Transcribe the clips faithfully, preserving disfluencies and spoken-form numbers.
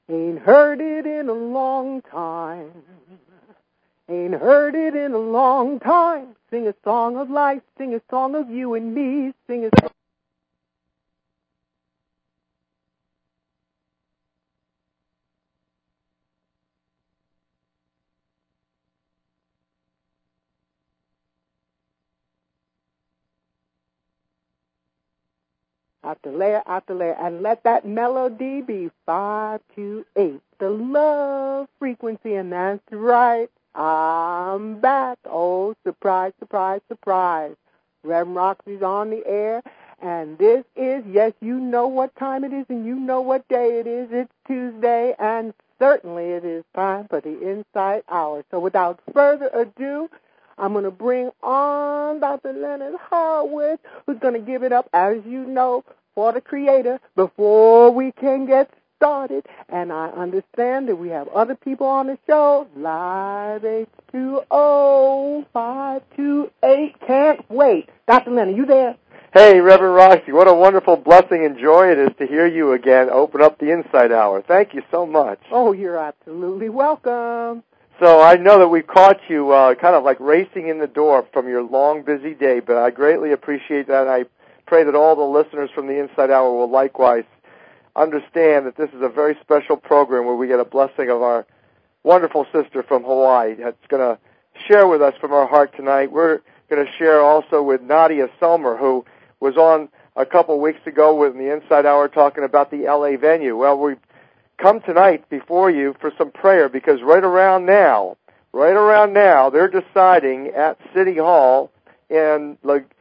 Ain't heard it in a long time. Ain't heard it in a long time. Sing a song of life, sing a song of you and me, sing a song. After layer after layer, and let that melody be five to eight. The love frequency, and that's right. I'm back. Oh, surprise, surprise, surprise. Reverend Roxy's on the air, and this is, yes, you know what time it is, and you know what day it is. It's Tuesday, and certainly it is time for the Insight Hour. So without further ado, I'm going to bring on Doctor Leonard Harwood, who's going to give it up, as you know, for the Creator before we can get started. And I understand that we have other people on the show. Live H two O five two eight. Can't wait. Doctor Leonard, you there? Hey, Reverend Roxy, what a wonderful blessing and joy it is to hear you again open up the Insight Hour. Thank you so much. Oh, you're absolutely welcome. So I know that we've caught you uh, kind of like racing in the door from your long, busy day, but I greatly appreciate that. I pray that all the listeners from the Insight Hour will likewise understand that this is a very special program where we get a blessing of our wonderful sister from Hawaii that's going to share with us from our heart tonight. We're going to share also with Nadia Selmer, who was on a couple weeks ago with the Insight Hour talking about the L A venue. Well, we've come tonight before you for some prayer, because right around now, right around now, they're deciding at City Hall in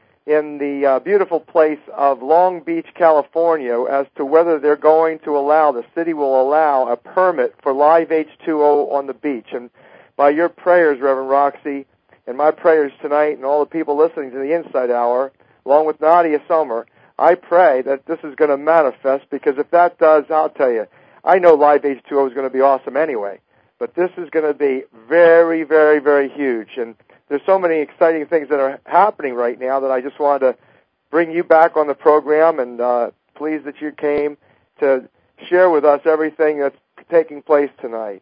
in the uh, beautiful place of Long Beach, California, as to whether they're going to allow, the city will allow a permit for Live H two O on the beach. And by your prayers, Reverend Roxy, and my prayers tonight, and all the people listening to the Insight Hour, along with Nadia Selmer, I pray that this is going to manifest, because if that does, I'll tell you, I know Live H two O is going to be awesome anyway, but this is going to be very, very, very huge. And there's so many exciting things that are happening right now that I just wanted to bring you back on the program, and uh, pleased that you came to share with us everything that's taking place tonight.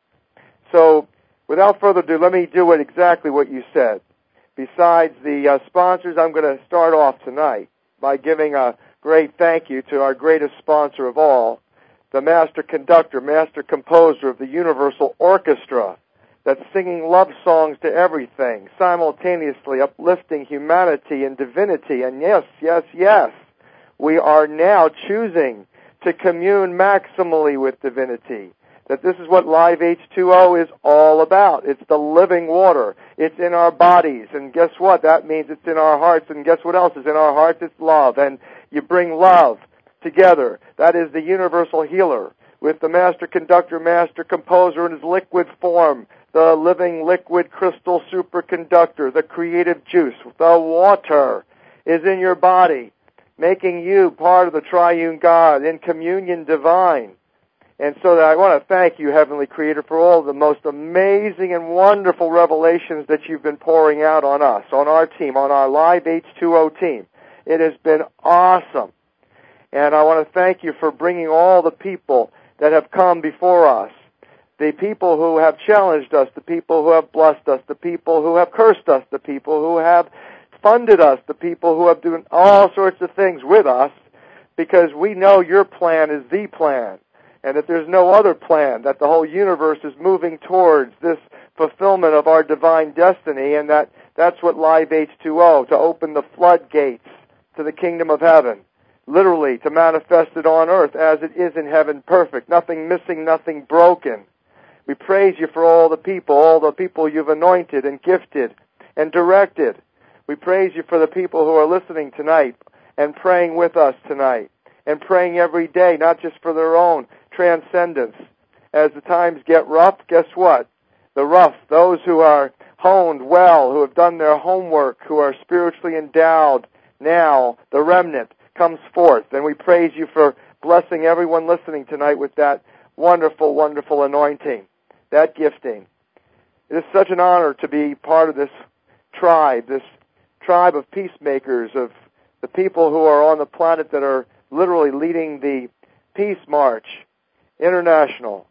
So without further ado, let me do it exactly what you said. Besides the uh, sponsors, I'm going to start off tonight by giving a great thank you to our greatest sponsor of all, the master conductor, master composer of the Universal Orchestra, that's singing love songs to everything, simultaneously uplifting humanity and divinity. And yes, yes, yes, we are now choosing to commune maximally with divinity. That this is what Live H two O is all about. It's the living water. It's in our bodies. And guess what? That means it's in our hearts. And guess what else is in our hearts? It's love. And you bring love together. That is the universal healer with the master conductor, master composer in his liquid form, the living liquid crystal superconductor, the creative juice. The water is in your body, making you part of the triune God, in communion divine. And so that I want to thank you, Heavenly Creator, for all the most amazing and wonderful revelations that you've been pouring out on us, on our team, on our Live H two O team. It has been awesome. And I want to thank you for bringing all the people that have come before us, the people who have challenged us, the people who have blessed us, the people who have cursed us, the people who have funded us, the people who have done all sorts of things with us, because we know your plan is the plan, and that there's no other plan, that the whole universe is moving towards this fulfillment of our divine destiny, and that that's what Live H two O, to open the floodgates to the kingdom of heaven. Literally, to manifest it on earth as it is in heaven, perfect, nothing missing, nothing broken. We praise you for all the people, all the people you've anointed and gifted and directed. We praise you for the people who are listening tonight and praying with us tonight and praying every day, not just for their own transcendence. As the times get rough, guess what? The rough, those who are honed well, who have done their homework, who are spiritually endowed now, the remnant, comes forth. And we praise you for blessing everyone listening tonight with that wonderful, wonderful anointing, that gifting. It is such an honor to be part of this tribe, this tribe of peacemakers, of the people who are on the planet that are literally leading the Peace March International,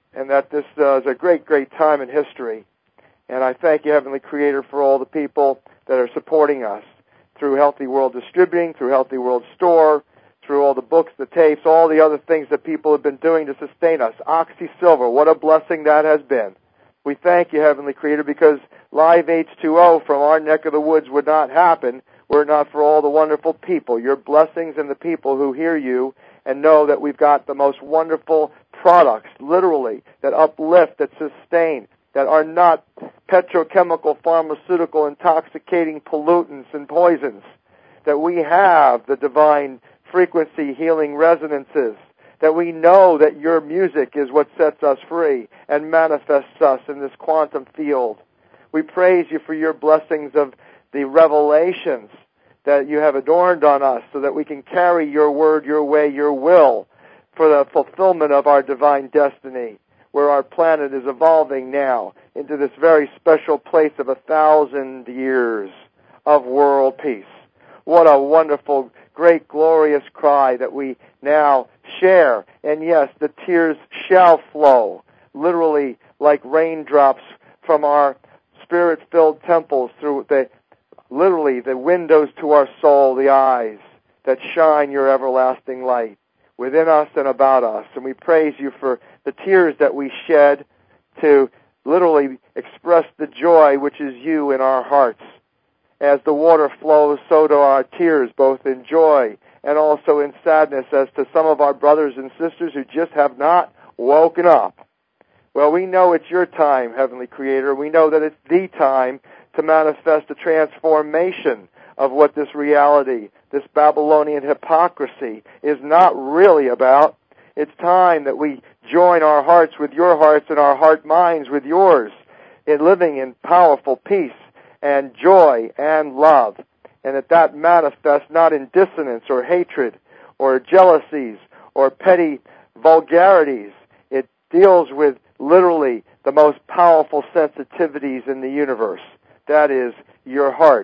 and that this uh, is a great, great time in history. And I thank you, Heavenly Creator, for all the people that are supporting us through Healthy World Distributing, through Healthy World Store, through all the books, the tapes, all the other things that people have been doing to sustain us. Oxy Silver, what a blessing that has been. We thank you, Heavenly Creator, because Live H two O from our neck of the woods would not happen were it not for all the wonderful people, your blessings and the people who hear you and know that we've got the most wonderful products, literally, that uplift, that sustain, that are not petrochemical, pharmaceutical, intoxicating pollutants and poisons, that we have the divine frequency healing resonances, that we know that your music is what sets us free and manifests us in this quantum field. We praise you for your blessings of the revelations that you have adorned on us so that we can carry your word, your way, your will for the fulfillment of our divine destiny, where our planet is evolving now into this very special place of a thousand years of world peace. What a wonderful, great, glorious cry that we now share. And yes, the tears shall flow, literally like raindrops from our spirit-filled temples through the, literally the windows to our soul, the eyes that shine your everlasting light within us and about us. And we praise you for the tears that we shed to literally express the joy which is you in our hearts. As the water flows, so do our tears, both in joy and also in sadness as to some of our brothers and sisters who just have not woken up. Well, we know it's your time, Heavenly Creator. We know that it's the time to manifest a transformation of what this reality, this Babylonian hypocrisy, is not really about. It's time that we join our hearts with your hearts and our heart minds with yours in living in powerful peace and joy and love, and that that manifests not in dissonance or hatred or jealousies or petty vulgarities. It deals with literally the most powerful sensitivities in the universe. That is your heart.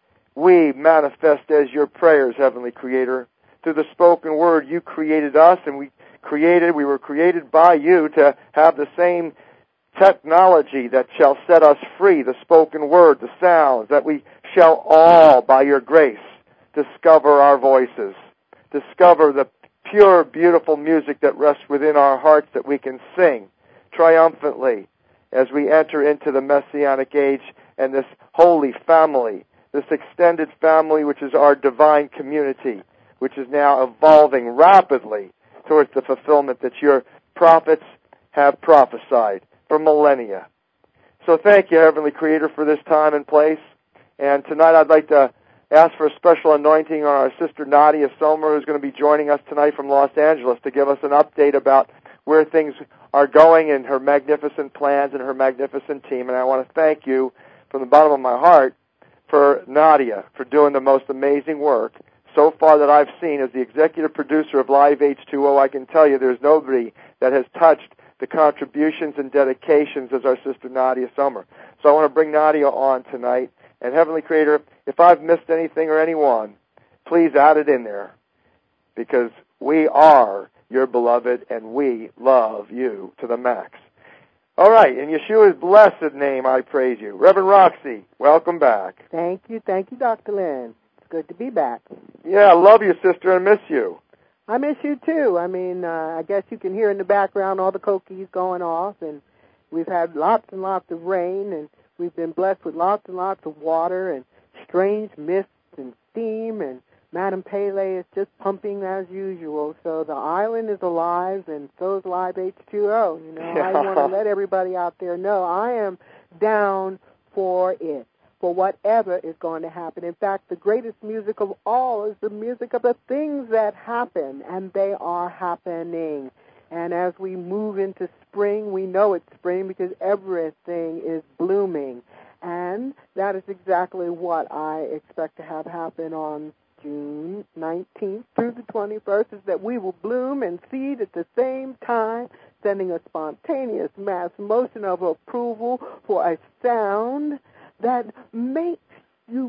We manifest as your prayers, Heavenly Creator. Through the spoken word, you created us, and we created, we were created by you to have the same technology that shall set us free, the spoken word, the sounds, that we shall all, by your grace, discover our voices, discover the pure, beautiful music that rests within our hearts that we can sing triumphantly as we enter into the Messianic age and this holy family, this extended family which is our divine community, which is now evolving rapidly towards the fulfillment that your prophets have prophesied for millennia. So thank you, Heavenly Creator, for this time and place. And tonight I'd like to ask for a special anointing on our sister Nadia Somer, who's going to be joining us tonight from Los Angeles to give us an update about where things are going and her magnificent plans and her magnificent team. And I want to thank you from the bottom of my heart for Nadia, for doing the most amazing work so far that I've seen. As the executive producer of Live H two O, I can tell you there's nobody that has touched the contributions and dedications as our sister Nadia Somer. So I want to bring Nadia on tonight. And Heavenly Creator, if I've missed anything or anyone, please add it in there, because we are your beloved and we love you to the max. All right, in Yeshua's blessed name, I praise you. Reverend Roxy, welcome back. Thank you, thank you, Doctor Lynn. It's good to be back. Yeah, I love you, sister, and miss you. I miss you, too. I mean, uh, I guess you can hear in the background all the cokies going off, and we've had lots and lots of rain, and we've been blessed with lots and lots of water and strange mists and steam, and Madame Pele is just pumping as usual. So the island is alive, and so is Live H two O. You know, yeah. I want to let everybody out there know I am down for it, for whatever is going to happen. In fact, the greatest music of all is the music of the things that happen, and they are happening. And as we move into spring, we know it's spring because everything is blooming. And that is exactly what I expect to have happen on June nineteenth through the twenty-first, is that we will bloom and seed at the same time, sending a spontaneous mass motion of approval for a sound that makes you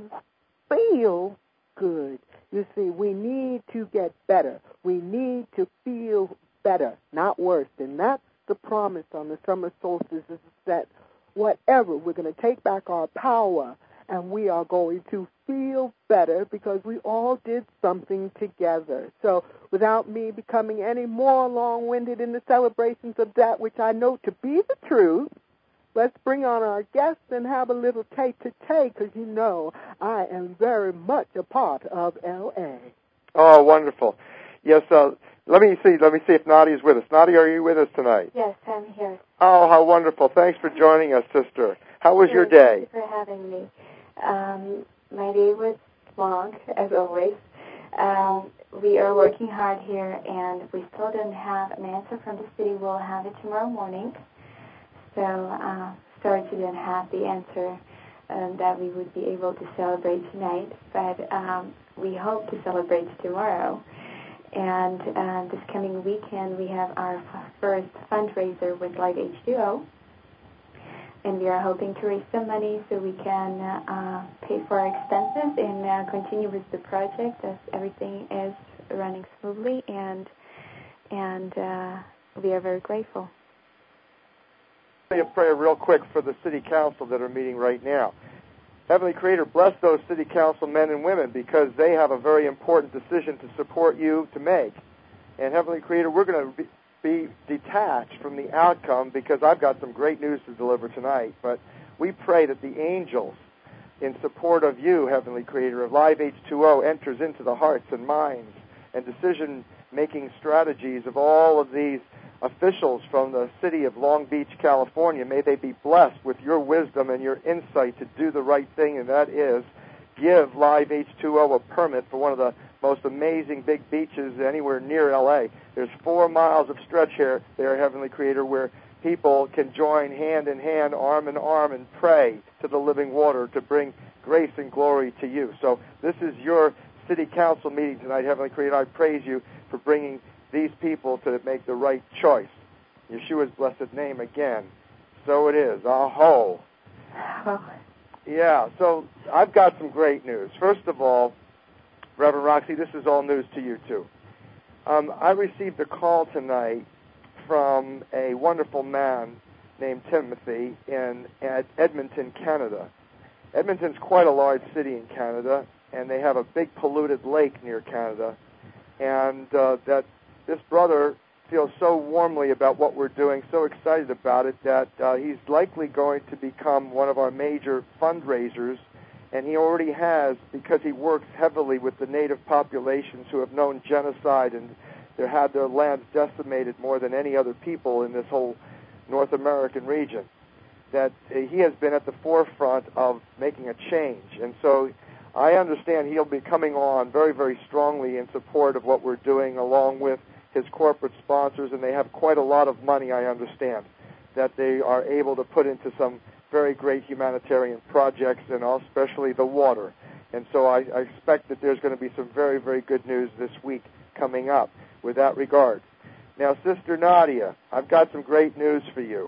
feel good. You see, we need to get better. We need to feel better, not worse. And that's the promise on the summer solstice is that whatever, we're going to take back our power, and we are going to feel better because we all did something together. So without me becoming any more long-winded in the celebrations of that which I know to be the truth, let's bring on our guests and have a little tete-a-tete, because you know I am very much a part of L A. Oh, wonderful. Yes, uh, let me see. Let me see if Nadia's with us. Nadia, are you with us tonight? Yes, I'm here. Oh, how wonderful. Thanks for joining us, sister. How was Yes, your day? Thank you for having me. Um, my day was long, as always. Um, we are working hard here, and we still don't have an answer from the city. We'll have it tomorrow morning. So, uh, sorry to don't have the answer um, that we would be able to celebrate tonight, but um, we hope to celebrate tomorrow. And uh, this coming weekend, we have our f- first fundraiser with Live H two O, and we are hoping to raise some money so we can uh, pay for our expenses and uh, continue with the project as everything is running smoothly, and and uh, we are very grateful. Say a prayer real quick for the city council that are meeting right now. Heavenly Creator, bless those city council men and women, because they have a very important decision to support you to make. And Heavenly Creator, we're going to be, be detached from the outcome, because I've got some great news to deliver tonight. But we pray that the angels, in support of you, Heavenly Creator, of Live H two O, enters into the hearts and minds and decision-making strategies of all of these officials from the city of Long Beach, California. May they be blessed with your wisdom and your insight to do the right thing, and that is give Live H two O a permit for one of the most amazing big beaches anywhere near L A. There's four miles of stretch here there, Heavenly Creator, where people can join hand in hand, arm in arm, and pray to the living water to bring grace and glory to you. So this is your city council meeting tonight, Heavenly Creator. I praise you for bringing these people to make the right choice. Yeshua's blessed name again. So it is. Aho. Oh. Yeah, so I've got some great news. First of all, Reverend Roxy, this is all news to you too. Um, I received a call tonight from a wonderful man named Timothy in Ed- Edmonton, Canada. Edmonton's quite a large city in Canada, and they have a big polluted lake near Canada, and uh, that this brother feels so warmly about what we're doing, so excited about it, that uh, he's likely going to become one of our major fundraisers, and he already has, because he works heavily with the native populations who have known genocide and they had their lands decimated more than any other people in this whole North American region, that uh, he has been at the forefront of making a change. And so I understand he'll be coming on very, very strongly in support of what we're doing, along with his corporate sponsors, and they have quite a lot of money, I understand, that they are able to put into some very great humanitarian projects, and especially the water. And so I, I expect that there's going to be some very, very good news this week coming up with that regard. Now, Sister Nadia, I've got some great news for you.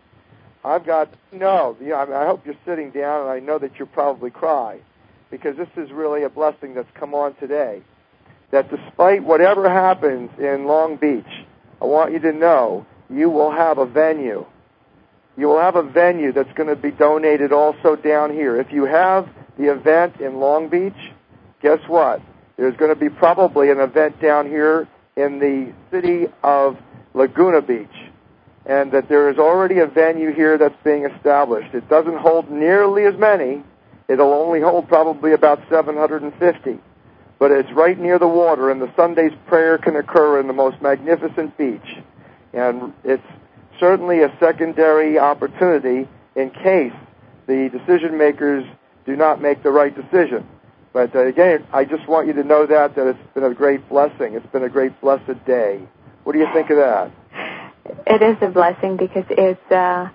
I've got, no, you know, I, mean, I hope you're sitting down, and I know that you'll probably cry, because this is really a blessing that's come on today. That despite whatever happens in Long Beach, I want you to know you will have a venue. You will have a venue that's going to be donated also down here. If you have the event in Long Beach, guess what? There's going to be probably an event down here in the city of Laguna Beach, and that there is already a venue here that's being established. It doesn't hold nearly as many. It'll only hold probably about seven hundred fifty. But it's right near the water, and the Sunday's prayer can occur in the most magnificent beach. And it's certainly a secondary opportunity in case the decision makers do not make the right decision. But uh, again, I just want you to know that, that it's been a great blessing. It's been a great blessed day. What do you think of that? It is a blessing, because it's, uh,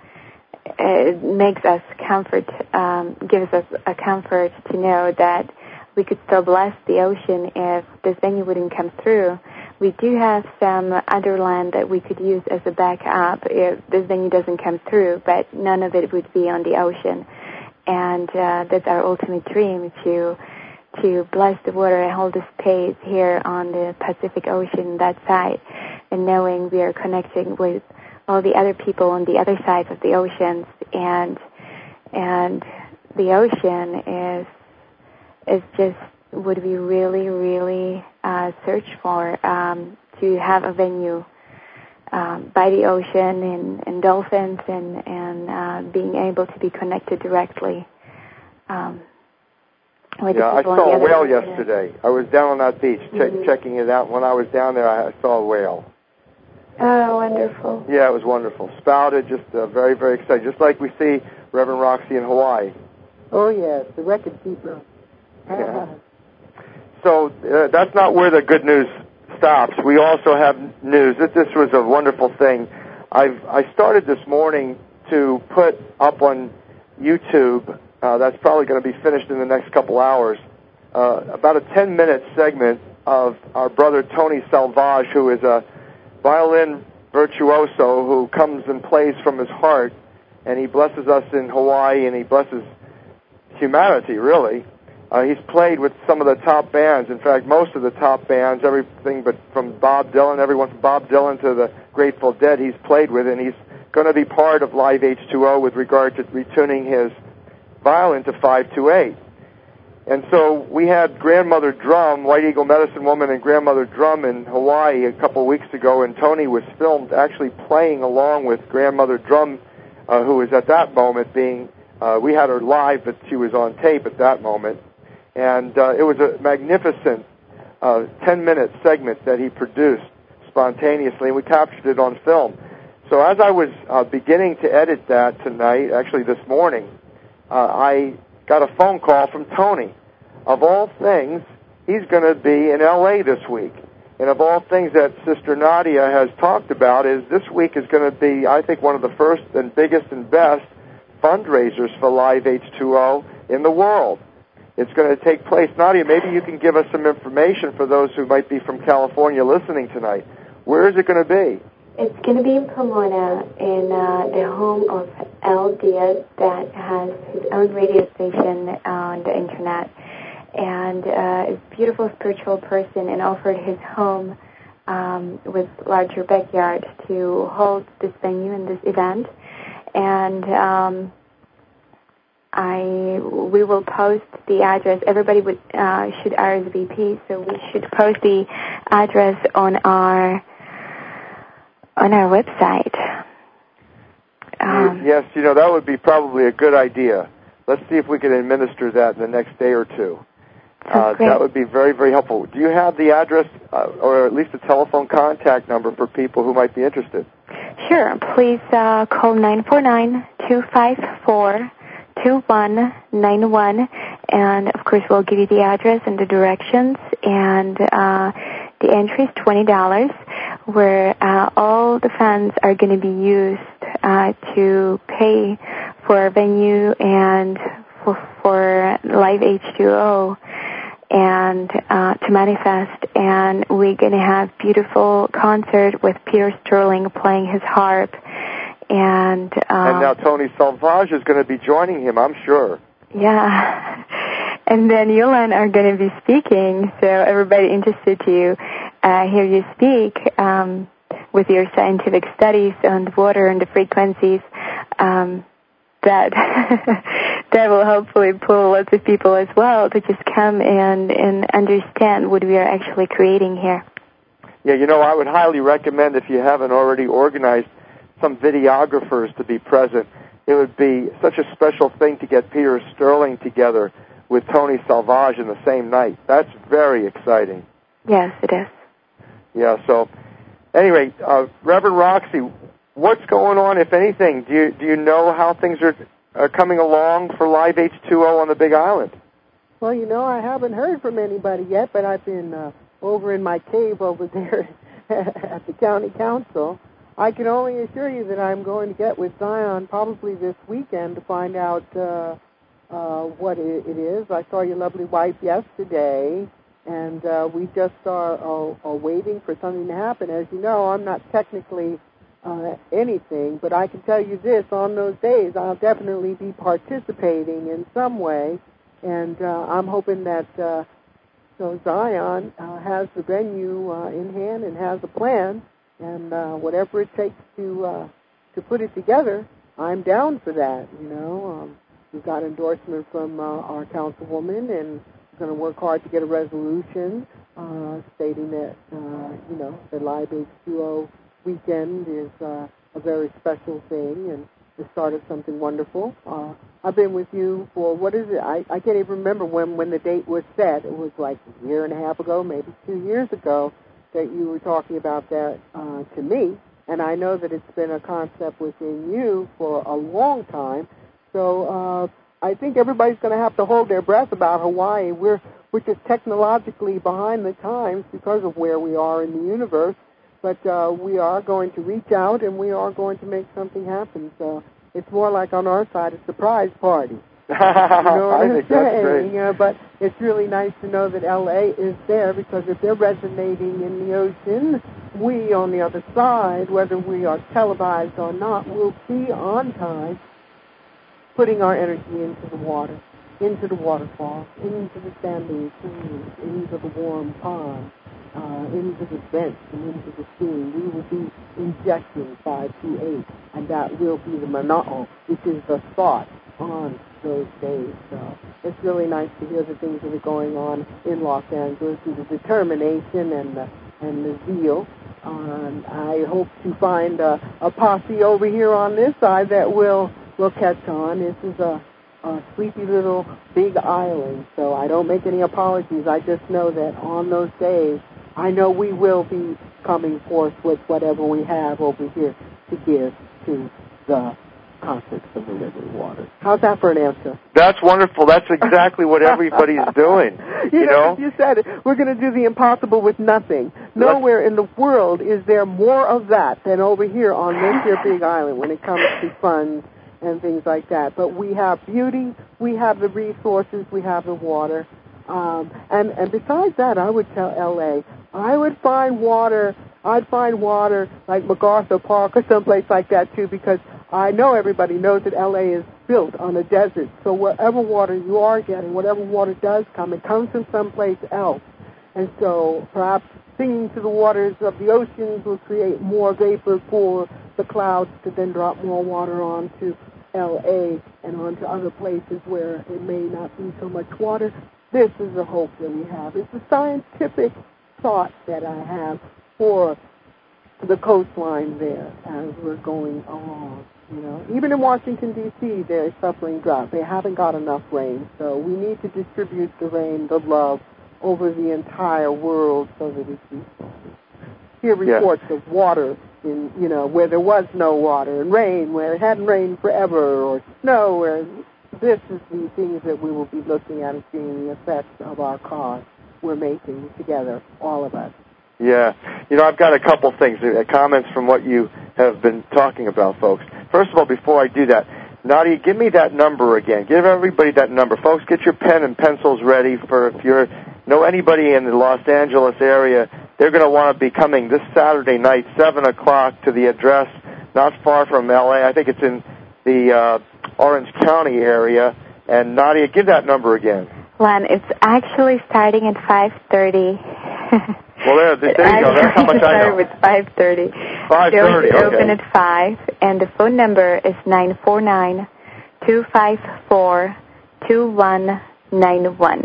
it makes us comfort, um, gives us a comfort to know that we could still bless the ocean if this venue wouldn't come through. We do have some other land that we could use as a backup if this venue doesn't come through, but none of it would be on the ocean. And uh, that's our ultimate dream, to to bless the water and hold the space here on the Pacific Ocean, that side, and knowing we are connecting with all the other people on the other sides of the oceans, and and the ocean is is just would we really really uh, search for um, to have a venue um, by the ocean and, and dolphins and and uh, being able to be connected directly. Um, with yeah, the I people saw on a the other whale side. yesterday. I was down on that beach che- Mm-hmm. checking it out. When I was down there, I saw a whale. Oh, wonderful. Yeah, it was wonderful. Spouted, just uh, very, very exciting. Just like we see Reverend Roxy in Hawaii. Oh, yes, the record keeper. Yeah. So uh, that's not where the good news stops. We also have news. This, this was a wonderful thing. I've I started this morning to put up on YouTube, uh, that's probably going to be finished in the next couple hours, uh, about a ten-minute segment of our brother Tony Salvage, who is a violin virtuoso who comes and plays from his heart, and he blesses us in Hawaii, and he blesses humanity, really. Uh, he's played with some of the top bands. In fact, most of the top bands, everything but from Bob Dylan, everyone from Bob Dylan to the Grateful Dead, he's played with, and he's going to be part of Live H two O with regard to retuning his violin to five two eight. And so we had Grandmother Drum, White Eagle Medicine Woman, and Grandmother Drum in Hawaii a couple of weeks ago, and Tony was filmed actually playing along with Grandmother Drum, uh, who was at that moment being, uh, we had her live, but she was on tape at that moment. And uh, it was a magnificent uh, ten-minute segment that he produced spontaneously, and we captured it on film. So as I was uh, beginning to edit that tonight, actually this morning, uh, I got a phone call from Tony. Of all things, he's going to be in L A this week. And of all things that Sister Nadia has talked about is this week is going to be, I think, one of the first and biggest and best fundraisers for Live H two O in the world. It's going to take place. Nadia, maybe you can give us some information for those who might be from California listening tonight. Where is it going to be? It's going to be in Pomona, in uh, the home of Al Diaz, that has his own radio station on the internet, and uh, is a beautiful spiritual person, and offered his home um, with larger backyard to hold this venue and this event. And um, I we will post the address. Everybody would uh, should R S V P, so we should post the address on our on our website. Um, yes, you know, that would be probably a good idea. Let's see if we can administer that in the next day or two. Uh, that would be very, very helpful. Do you have the address uh, or at least a telephone contact number for people who might be interested? Sure. Please uh, call nine four nine, two five four, two one nine one, and, of course, we'll give you the address and the directions, and uh, the entry is twenty dollars, where uh, all the funds are going to be used uh, to pay for a venue and for, for Live H two O and uh, to manifest. And we're going to have beautiful concert with Peter Sterling playing his harp. And, um, and now Tony Salvage is going to be joining him, I'm sure. Yeah. And then you and are going to be speaking, so everybody interested to uh, hear you speak um, with your scientific studies on the water and the frequencies, um, that that will hopefully pull lots of people as well to just come and, and understand what we are actually creating here. Yeah, you know, I would highly recommend, if you haven't already organized some videographers to be present, it would be such a special thing to get Peter Sterling together with Tony Salvage in the same night. That's very exciting. Yes, it is. Yeah, so anyway, uh, Reverend Roxy, what's going on, if anything? Do you do you know how things are, are coming along for Live H two O on the Big Island? Well, you know, I haven't heard from anybody yet, but I've been uh, over in my cave over there at the county council. I can only assure you that I'm going to get with Zion probably this weekend to find out uh, uh, what it, it is. I saw your lovely wife yesterday, and uh, we just are, are, are waiting for something to happen. As you know, I'm not technically uh, anything, but I can tell you this, on those days I'll definitely be participating in some way, and uh, I'm hoping that uh, so Zion uh, has the venue uh, in hand and has a plan. and uh, whatever it takes to uh, to put it together, I'm down for that. You know, um, we've got endorsement from uh, our councilwoman, and we're going to work hard to get a resolution uh, stating that uh, you know the Live H two O weekend is uh, a very special thing and the start of something wonderful. Uh, I've been with you for, what is it? I, I can't even remember when, when the date was set. It was like a year and a half ago, maybe two years ago, that you were talking about that uh, to me. And I know that it's been a concept within you for a long time. So uh, I think everybody's going to have to hold their breath about Hawaii. We're, we're just technologically behind the times because of where we are in the universe. But uh, we are going to reach out, and we are going to make something happen. So it's more like on our side, a surprise party. You know what I I'm think that's great. saying? Uh, but it's really nice to know that L A is there, because if they're resonating in the ocean, we on the other side, whether we are televised or not, will be on time putting our energy into the water, into the waterfall, into the standing pools, into the warm pond. Uh, into the vents and into the steam. We will be injecting five two eight, and that will be the mana'o, which is the thought on those days. So it's really nice to hear the things that are going on in Los Angeles, and the determination and the, and the zeal. Um, I hope to find a, a posse over here on this side that will, will catch on. This is a A sleepy little big island, so I don't make any apologies. I just know that on those days, I know we will be coming forth with whatever we have over here to give to the conflicts of the living waters. How's that for an answer? That's wonderful. That's exactly what everybody's doing. You, you know, know, you said it. We're going to do the impossible with nothing. Nowhere Let's... in the world is there more of that than over here on this here big island when it comes to funds and things like that. But we have beauty, we have the resources, we have the water. Um, and, and besides that, I would tell L A, I would find water, I'd find water like MacArthur Park or someplace like that too, because I know everybody knows that L A is built on a desert. So whatever water you are getting, whatever water does come, it comes from someplace else. And so perhaps singing to the waters of the oceans will create more vapor for the clouds to then drop more water onto L A and onto other places where it may not be so much water. This is the hope that we have. It's a scientific thought that I have for the coastline there as we're going along. You know, even in Washington, D C, they're suffering drought. They haven't got enough rain. So we need to distribute the rain, the love, over the entire world so that it's useful. Hear reports yeah. of water in, you know, where there was no water, and rain where it hadn't rained forever, or snow where this is the things that we will be looking at and seeing the effects of our cause we're making together, all of us. Yeah. You know, I've got a couple things, uh, comments from what you have been talking about, folks. First of all, before I do that, Nadia, give me that number again. Give everybody that number. Folks, get your pen and pencils ready for if you know anybody in the Los Angeles area. They're going to want to be coming this Saturday night, seven o'clock, to the address not far from L A. I think it's in the uh, Orange County area. And, Nadia, give that number again. Len, it's actually starting at five thirty. Well, there, there you go. That's how much I know. It's five thirty. five thirty, okay. Open at five, and the phone number is nine four nine, two five four, two one nine one.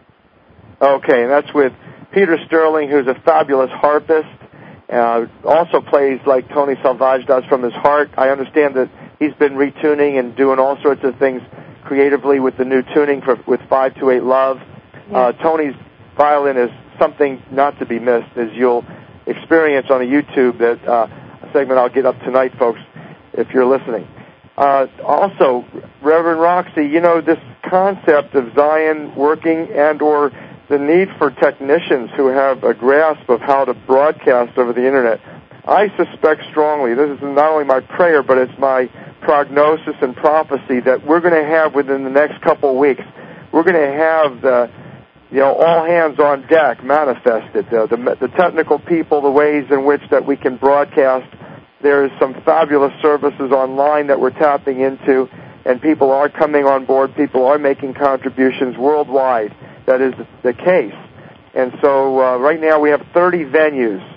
Okay, and that's with Peter Sterling, who's a fabulous harpist, uh, also plays like Tony Salvage does from his heart. I understand that he's been retuning and doing all sorts of things creatively with the new tuning for with five two eight Love. Yes. Uh, Tony's violin is something not to be missed, as you'll experience on a YouTube that uh, a segment I'll get up tonight, folks, if you're listening. Uh, also, Reverend Roxy, you know, this concept of Zion working and or the need for technicians who have a grasp of how to broadcast over the Internet, I suspect strongly, this is not only my prayer, but it's my prognosis and prophecy that we're going to have within the next couple of weeks, we're going to have the, you know, all hands on deck manifested, the, the, the technical people, the ways in which that we can broadcast. There's some fabulous services online that we're tapping into, and people are coming on board. People are making contributions worldwide. That is the case. And so uh, right now we have thirty venues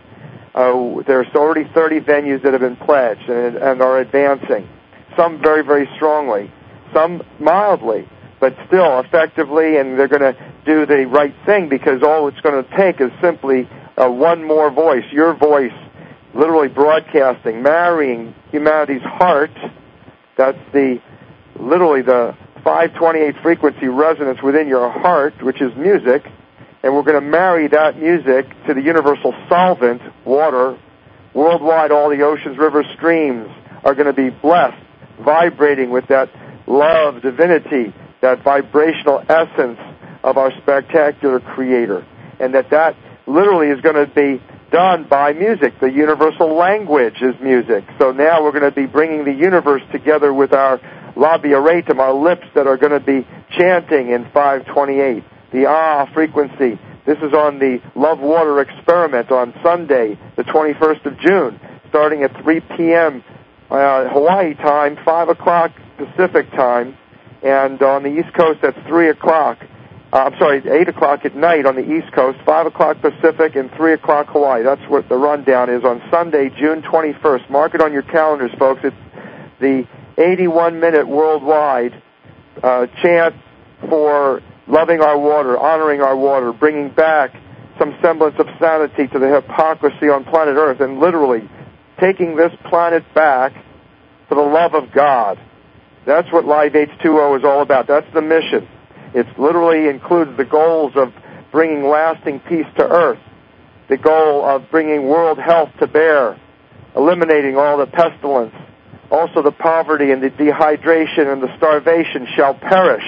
Uh, there's already thirty venues that have been pledged and, and are advancing. Some very, very strongly. Some mildly, but still effectively, and they're going to do the right thing, because all it's going to take is simply uh, one more voice, your voice, literally broadcasting, marrying humanity's heart. That's the literally the five twenty-eight frequency resonance within your heart, which is music, and we're going to marry that music to the universal solvent, water. Worldwide, all the oceans, rivers, streams are going to be blessed, vibrating with that love, divinity, that vibrational essence of our spectacular Creator, and that that literally is going to be done by music. The universal language is music. So now we're going to be bringing the universe together with our labiatum, our lips that are going to be chanting in five twenty-eight, the ah frequency. This is on the Love Water Experiment on Sunday, the twenty-first of June, starting at three p.m. Uh, Hawaii time, five o'clock Pacific time, and on the East Coast that's three o'clock. Uh, I'm sorry, eight o'clock at night on the East Coast, five o'clock Pacific, and three o'clock Hawaii. That's what the rundown is on Sunday, June twenty-first. Mark it on your calendars, folks. It's the eighty-one minute worldwide uh, chant for loving our water, honoring our water, bringing back some semblance of sanity to the hypocrisy on planet Earth, and literally taking this planet back to the love of God. That's what Live H two O is all about. That's the mission. It literally includes the goals of bringing lasting peace to Earth, the goal of bringing world health to bear, eliminating all the pestilence. Also the poverty and the dehydration and the starvation shall perish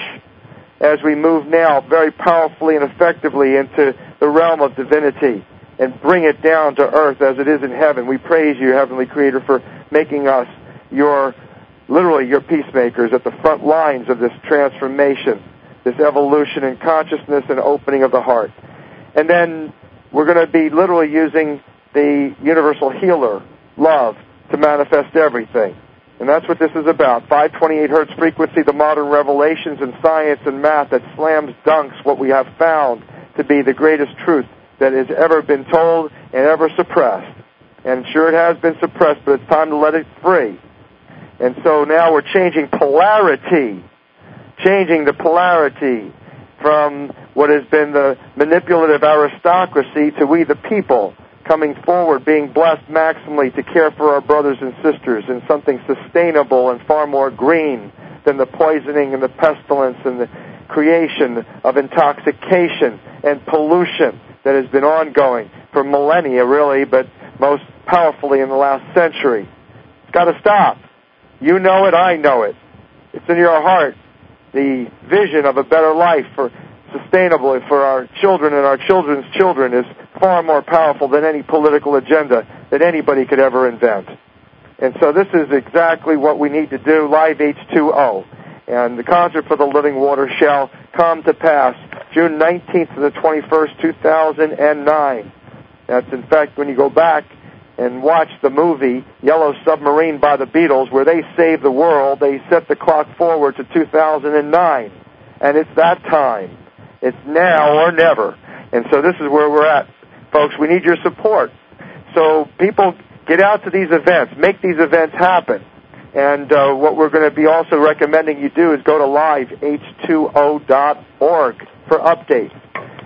as we move now very powerfully and effectively into the realm of divinity and bring it down to earth as it is in heaven. We praise you, Heavenly Creator, for making us your, literally your peacemakers at the front lines of this transformation, this evolution in consciousness and opening of the heart. And then we're going to be literally using the universal healer, love, to manifest everything. And that's what this is about. five twenty-eight hertz frequency, the modern revelations in science and math that slams dunks what we have found to be the greatest truth that has ever been told and ever suppressed. And sure, it has been suppressed, but it's time to let it free. And so now we're changing polarity, changing the polarity from what has been the manipulative aristocracy to we the people, coming forward, being blessed maximally to care for our brothers and sisters in something sustainable and far more green than the poisoning and the pestilence and the creation of intoxication and pollution that has been ongoing for millennia, really, but most powerfully in the last century. It's got to stop. You know it, I know it. It's in your heart. The vision of a better life for sustainable for our children and our children's children is far more powerful than any political agenda that anybody could ever invent. And so this is exactly what we need to do, Live H two O. And the concert for the living water shall come to pass June nineteenth to the twenty-first, two thousand nine. That's, in fact, when you go back and watch the movie Yellow Submarine by the Beatles, where they saved the world, they set the clock forward to two thousand nine. And it's that time. It's now or never. And so this is where we're at. Folks, we need your support. So people, get out to these events. Make these events happen. And uh, what we're going to be also recommending you do is go to live h two o dot org for updates.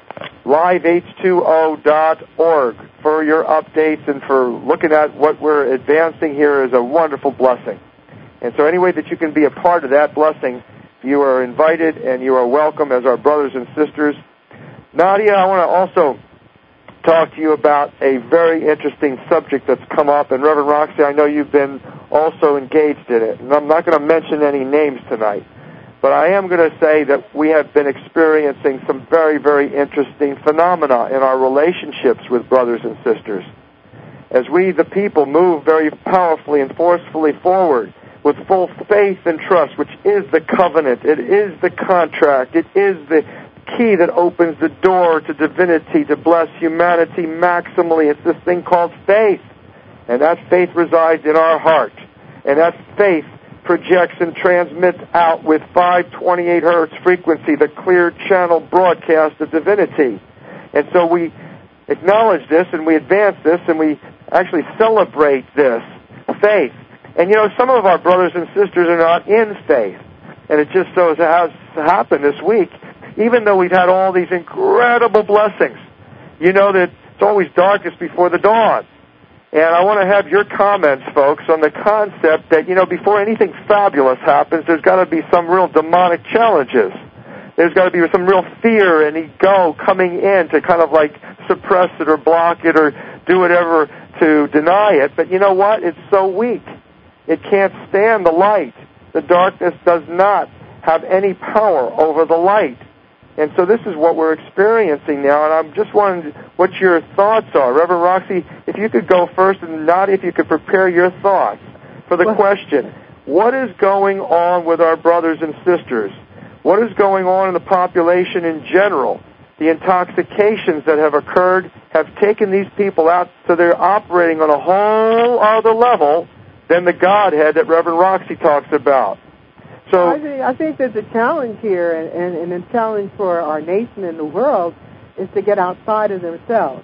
live h two o dot org for your updates and for looking at what we're advancing here is a wonderful blessing. And so any way that you can be a part of that blessing, you are invited and you are welcome as our brothers and sisters. Nadia, I want to also talk to you about a very interesting subject that's come up. And Reverend Roxy, I know you've been also engaged in it. And I'm not going to mention any names tonight. But I am going to say that we have been experiencing some very, very interesting phenomena in our relationships with brothers and sisters. As we, the people, move very powerfully and forcefully forward with full faith and trust, which is the covenant, it is the contract, it is the key that opens the door to divinity, to bless humanity maximally. It's this thing called faith. And that faith resides in our heart. And that faith projects and transmits out with five twenty-eight hertz frequency, the clear channel broadcast of divinity. And so we acknowledge this and we advance this and we actually celebrate this faith. And, you know, some of our brothers and sisters are not in faith. And it just so has happened this week, even though we've had all these incredible blessings. You know that it's always darkest before the dawn. And I want to have your comments, folks, on the concept that, you know, before anything fabulous happens, there's got to be some real demonic challenges. There's got to be some real fear and ego coming in to kind of like suppress it or block it or do whatever to deny it. But you know what? It's so weak. It can't stand the light. The darkness does not have any power over the light. And so this is what we're experiencing now, and I'm just wondering what your thoughts are. Reverend Roxy, if you could go first, and Nadia, if you could prepare your thoughts for the question, what is going on with our brothers and sisters? What is going on in the population in general? The intoxications that have occurred have taken these people out, so they're operating on a whole other level than the Godhead that Reverend Roxy talks about. So I think, I think that the challenge here, and, and, and the challenge for our nation and the world, is to get outside of themselves,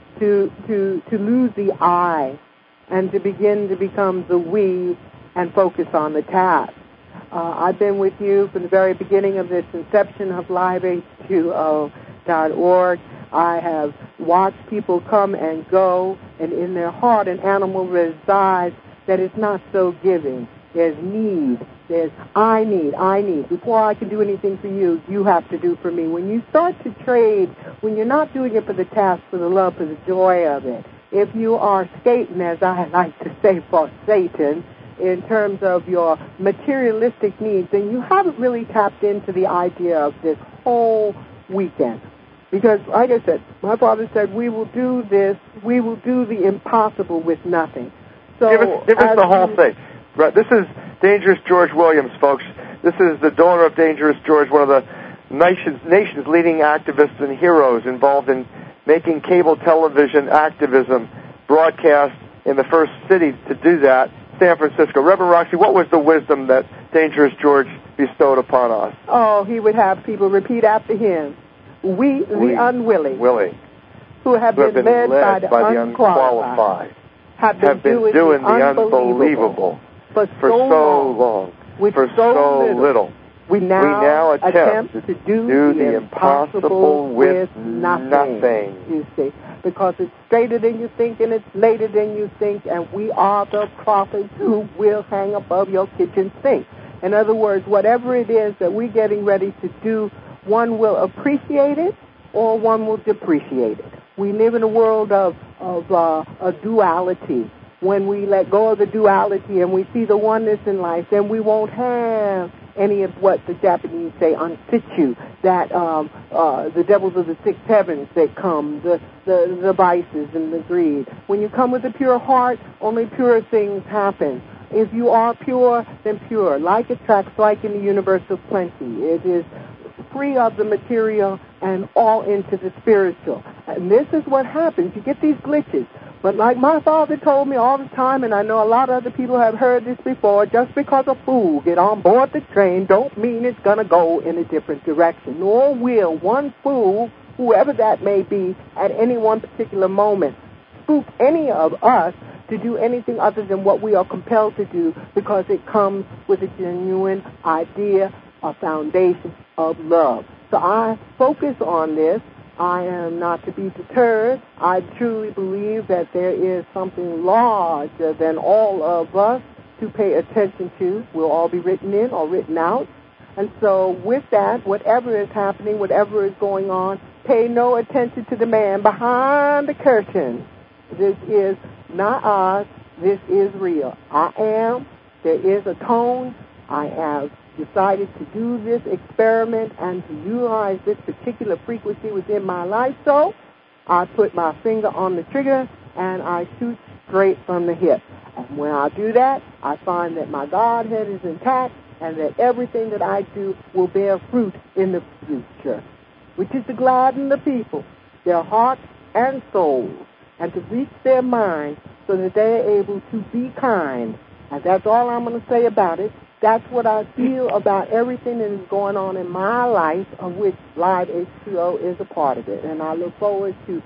to to to lose the I, and to begin to become the we, and focus on the task. Uh, I've been with you from the very beginning of this inception of Live H two O dot org. I have watched people come and go, and in their heart an animal resides that is not so giving. There's need. There's I need, I need. Before I can do anything for you, you have to do for me. When you start to trade, when you're not doing it for the task, for the love, for the joy of it, if you are skating, as I like to say, for Satan, in terms of your materialistic needs, then you haven't really tapped into the idea of this whole weekend. Because, like I said, my father said, we will do this, we will do the impossible with nothing. So give us, give us the whole thing. Right. This is Dangerous George Williams, folks. This is the daughter of Dangerous George, one of the nation's, nation's leading activists and heroes involved in making cable television activism broadcast in the first city to do that, San Francisco. Reverend Roxy, what was the wisdom that Dangerous George bestowed upon us? Oh, he would have people repeat after him. We, the we unwilling, willing, who have, who have been, been led, led by the, by the unqualified, unqualified, have been, have been doing, doing the, the unbelievable, unbelievable for so, for so long, long, with for so, so little. little. We now, we now attempt, attempt to do, do the, the impossible, impossible with nothing, nothing. You see, because it's straighter than you think and it's later than you think, and we are the prophets who will hang above your kitchen sink. In other words, whatever it is that we're getting ready to do, one will appreciate it or one will depreciate it. We live in a world of, of uh, a duality. When we let go of the duality and we see the oneness in life, then we won't have any of what the Japanese say, unsitsu, that um, uh, the devils of the sixth heavens that come, the, the, the vices and the greed. When you come with a pure heart, only pure things happen. If you are pure, then pure. Like attracts like in the universe of plenty. It is free of the material and all into the spiritual. And this is what happens. You get these glitches. But like my father told me all the time, and I know a lot of other people have heard this before, just because a fool get on board the train don't mean it's going to go in a different direction. Nor will one fool, whoever that may be, at any one particular moment, spook any of us to do anything other than what we are compelled to do, because it comes with a genuine idea, a foundation of love. So I focus on this. I am not to be deterred. I truly believe that there is something larger than all of us to pay attention to. We'll all be written in or written out. And so with that, whatever is happening, whatever is going on, pay no attention to the man behind the curtain. This is not ours. This is real. I am. There is a tone. I have decided to do this experiment and to utilize this particular frequency within my life. So I put my finger on the trigger and I shoot straight from the hip. And when I do that, I find that my Godhead is intact and that everything that I do will bear fruit in the future, which is to gladden the people, their hearts and souls, and to reach their minds so that they are able to be kind. And that's all I'm going to say about it. That's what I feel about everything that is going on in my life, of which Live H two O is a part of it. And I look forward to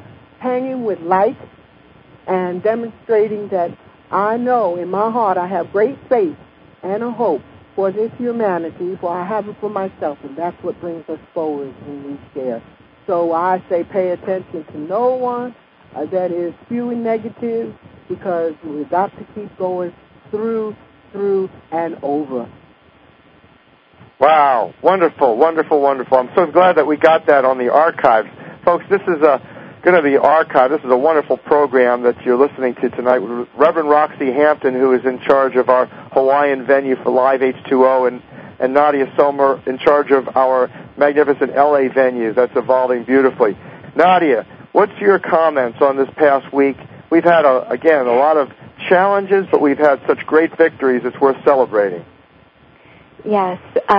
hanging with light and demonstrating that I know in my heart I have great faith and a hope for this humanity, for I have it for myself, and that's what brings us forward when we share. So I say pay attention to no one uh, that is spewing negative, because we've got to keep going through, through, and over. Wow. Wonderful, wonderful, wonderful. I'm so glad that we got that on the archives. Folks, this is a going to be archived. This is a wonderful program that you're listening to tonight with Reverend Roxy Hampton, who is in charge of our Hawaiian venue for Live H two O, and, and Nadia Sommer in charge of our magnificent L A venue. That's evolving beautifully. Nadia, what's your comments on this past week? We've had, a, again, a lot of challenges, but we've had such great victories. It's worth celebrating. Yes,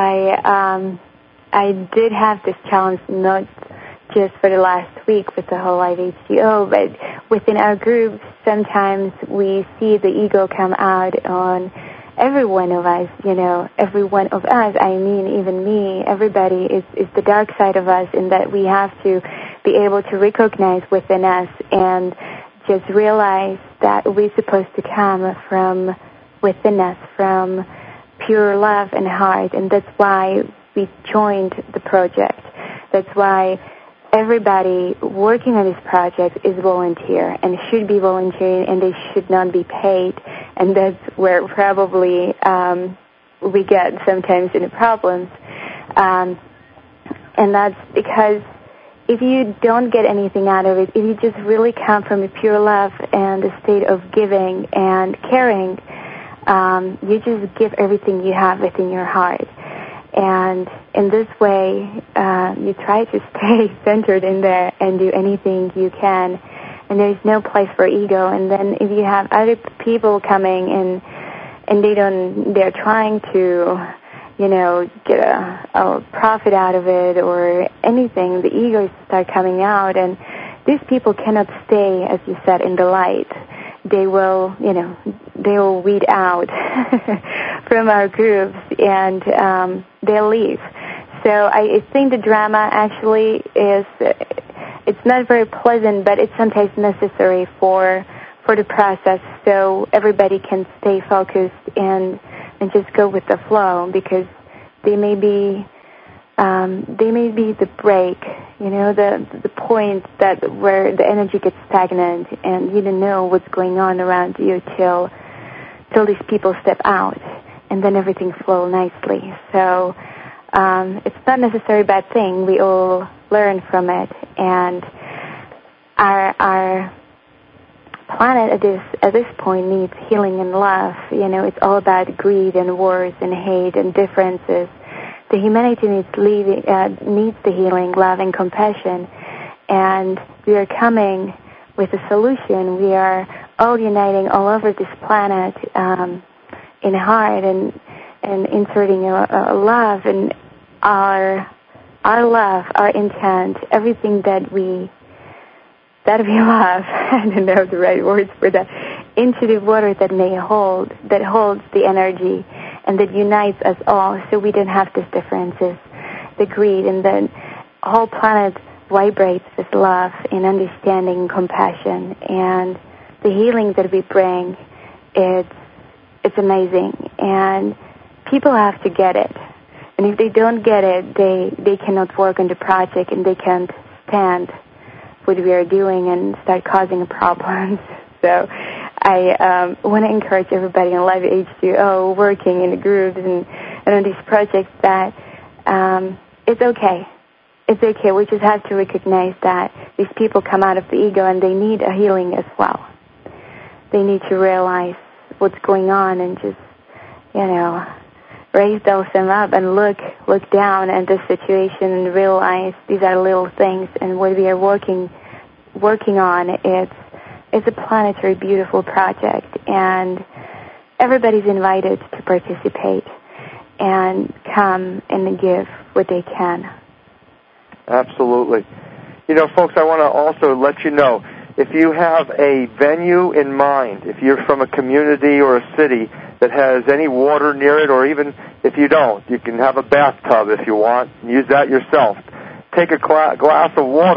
I um, I did have this challenge not just for the last week with the whole Live H two O, but within our group, sometimes we see the ego come out on every one of us, you know, every one of us, I mean even me, everybody is, is the dark side of us, in that we have to be able to recognize within us and just realize that we're supposed to come from within us, from pure love and heart, and that's why we joined the project. That's why everybody working on this project is volunteer and should be volunteering, and they should not be paid, and that's where probably um, we get sometimes in the problems. Um, and that's because if you don't get anything out of it, if you just really come from a pure love and a state of giving and caring, um, you just give everything you have within your heart. And in this way, uh, you try to stay centered in there and do anything you can. And there's no place for ego. And then if you have other people coming and and they don't, they're trying to, you know, get a, a profit out of it or anything, the egos start coming out. And these people cannot stay, as you said, in the light. They will, you know, they will weed out from our groups, and um, they'll leave. So I, I think the drama actually is, it's not very pleasant, but it's sometimes necessary for for the process, so everybody can stay focused and and just go with the flow, because they may be um, they may be the break, you know, the the point that where the energy gets stagnant and you don't know what's going on around you till till these people step out, and then everything flows nicely. So um, it's not necessarily a bad thing. We all learn from it, and our our planet at this at this point needs healing and love. You know, it's all about greed and wars and hate and differences. The humanity needs leading, uh, needs the healing, love, and compassion, and we are coming with a solution. We are all uniting all over this planet um, in heart and and inserting a, a love, and our our love, our intent, everything that we that we love, I don't know the right words for that, into the water that may hold, that holds the energy and that unites us all, so we don't have these differences, the greed, and the whole planet vibrates with love and understanding and compassion, and the healing that we bring, it's it's amazing, and people have to get it, and if they don't get it, they, they cannot work on the project, and they can't stand what we are doing and start causing problems. So I um, want to encourage everybody in Live H two O working in the groups and, and on these projects that um, it's okay. It's okay. We just have to recognize that these people come out of the ego and they need a healing as well. They need to realize what's going on and just, you know, raise those them up and look look down at the situation and realize these are little things, and what we are working working on, it's it's a planetary beautiful project, and everybody's invited to participate and come and give what they can. Absolutely. You know, folks, I want to also let you know, if you have a venue in mind, if you're from a community or a city that has any water near it, or even if you don't, you can have a bathtub if you want, and use that yourself. Take a gla- glass of water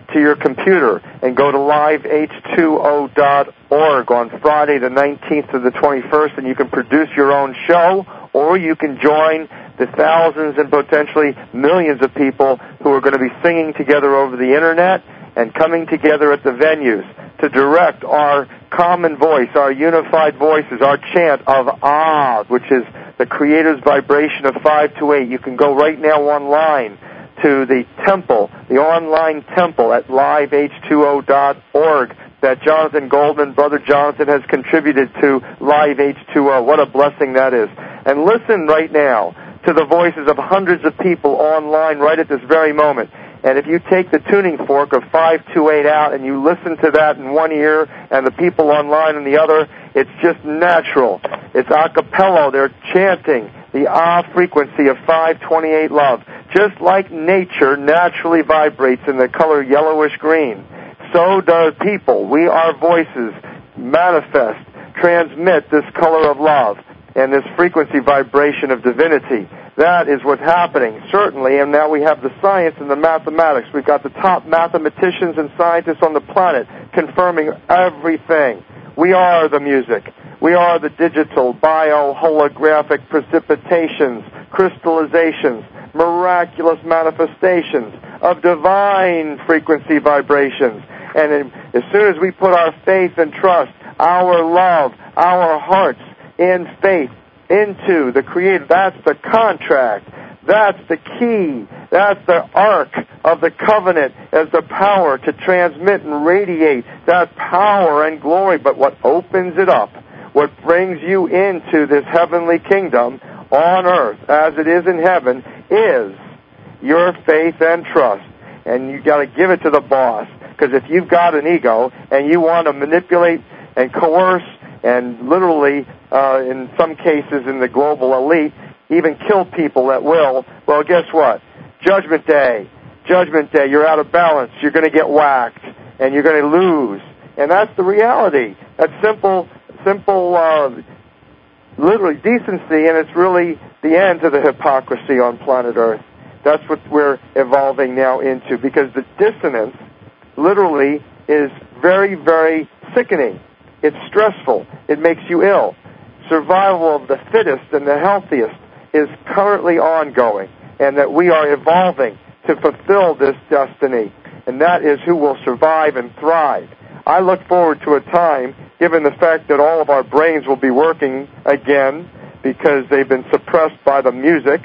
to your computer and go to live H two O dot org on Friday the nineteenth to the twenty-first, and you can produce your own show, or you can join the thousands and potentially millions of people who are going to be singing together over the Internet and coming together at the venues to direct our common voice, our unified voices, our chant of Ah, which is the Creator's vibration of five two eight. You can go right now online to the temple, the online temple at live H two O dot org that Jonathan Goldman, Brother Jonathan, has contributed to Live H two O. What a blessing that is. And listen right now to the voices of hundreds of people online right at this very moment. And if you take the tuning fork of five two eight out and you listen to that in one ear and the people online in the other, it's just natural. It's a cappella. They're chanting the Ah frequency of five twenty-eight love. Just like nature naturally vibrates in the color yellowish green, so does people. We, our voices, manifest, transmit this color of love and this frequency vibration of divinity. That is what's happening, certainly, and now we have the science and the mathematics. We've got the top mathematicians and scientists on the planet confirming everything. We are the music. We are the digital, bio-holographic precipitations, crystallizations, miraculous manifestations of divine frequency vibrations. And in, as soon as we put our faith and trust, our love, our hearts in faith into the Creator, that's the contract. That's the key. That's the ark of the covenant as the power to transmit and radiate that power and glory. But what opens it up, what brings you into this heavenly kingdom on earth as it is in heaven, is your faith and trust. And you got to give it to the boss, because if you've got an ego and you want to manipulate and coerce and literally, uh, in some cases in the global elite, even kill people at will, well, guess what? Judgment Day. Judgment Day. You're out of balance. You're going to get whacked, and you're going to lose. And that's the reality. That's simple, simple, uh, literally decency, and it's really the end to the hypocrisy on planet Earth. That's what we're evolving now into, because the dissonance literally is very, very sickening. It's stressful. It makes you ill. Survival of the fittest and the healthiest is currently ongoing, and that we are evolving to fulfill this destiny, and that is who will survive and thrive. I look forward to a time, given the fact that all of our brains will be working again because they've been suppressed by the music,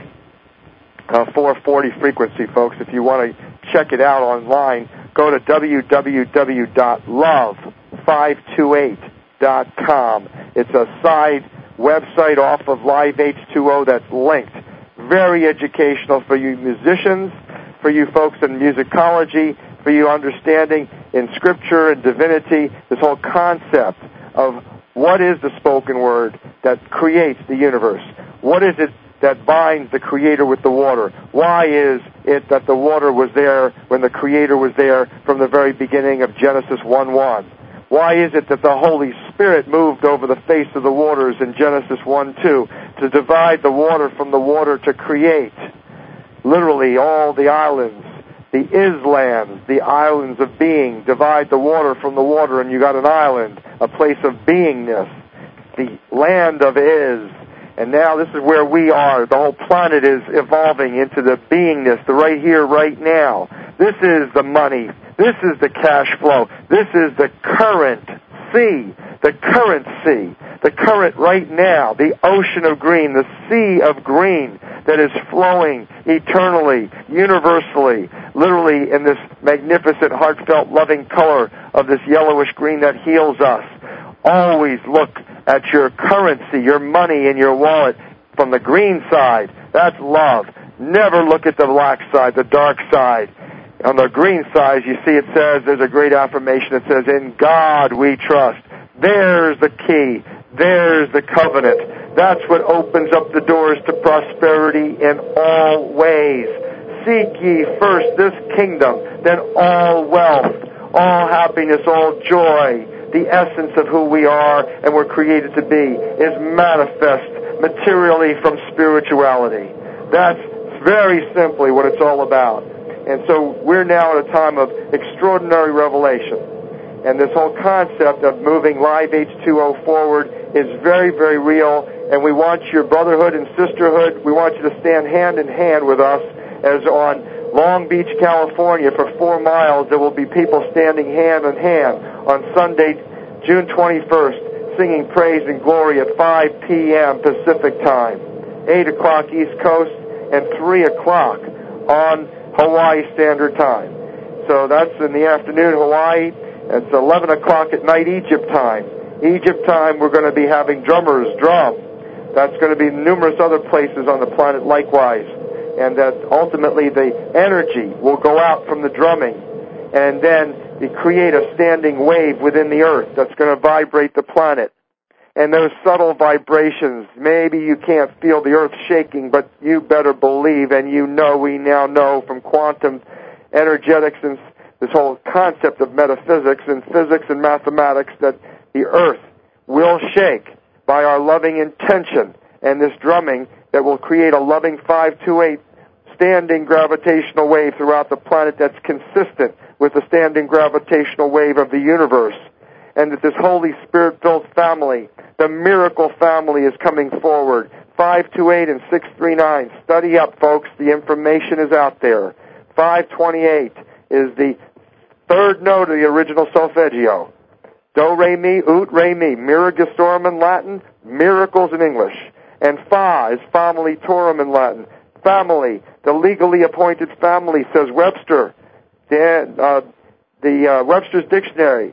uh, four forty frequency, folks. If you want to check it out online, go to w w w dot love five two eight dot com. It's a side website off of Live H two O that's linked. Very educational for you musicians, for you folks in musicology, for you understanding in scripture and divinity, this whole concept of what is the spoken word that creates the universe? What is it that binds the Creator with the water? Why is it that the water was there when the Creator was there from the very beginning of Genesis one one? Why is it that the Holy Spirit moved over the face of the waters in Genesis one two to divide the water from the water to create literally all the islands, the islands, the islands of being, divide the water from the water and you got an island, a place of beingness, the land of is. And now this is where we are. The whole planet is evolving into the beingness, the right here, right now. This is the money. This is the cash flow. This is the current sea, the currency, the current right now, the ocean of green, the sea of green that is flowing eternally, universally, literally in this magnificent, heartfelt, loving color of this yellowish green that heals us. Always look at your currency, your money in your wallet from the green side. That's love. Never look at the black side, the dark side. On the green side, you see it says, there's a great affirmation that says, in God we trust. There's the key. There's the covenant. That's what opens up the doors to prosperity in all ways. Seek ye first this kingdom, then all wealth, all happiness, all joy, the essence of who we are and we're created to be, is manifest materially from spirituality. That's very simply what it's all about. And so we're now at a time of extraordinary revelation. And this whole concept of moving Live H two O forward is very, very real. And we want your brotherhood and sisterhood. We want you to stand hand in hand with us as on Long Beach, California, for four miles, there will be people standing hand in hand on Sunday, June twenty-first, singing praise and glory at five p.m. Pacific time, eight o'clock East Coast, and three o'clock on Hawaii Standard Time. So that's in the afternoon, Hawaii. It's eleven o'clock at night, Egypt time. Egypt time, we're going to be having drummers drum. That's going to be numerous other places on the planet likewise. And that ultimately the energy will go out from the drumming and then create a standing wave within the earth that's going to vibrate the planet. And those subtle vibrations, maybe you can't feel the earth shaking, but you better believe, and you know, we now know from quantum energetics and this whole concept of metaphysics and physics and mathematics that the earth will shake by our loving intention and this drumming that will create a loving five two eight standing gravitational wave throughout the planet that's consistent with the standing gravitational wave of the universe. And that this Holy Spirit-filled family, the miracle family, is coming forward. five two eight and six three nine. Study up, folks. The information is out there. five twenty-eight is the third note of the original solfeggio. Do, re, mi, ut, re, mi. Miragistorum in Latin, miracles in English. And fa is family torum in Latin. Family, the legally appointed family, says Webster. The, uh, the uh, Webster's Dictionary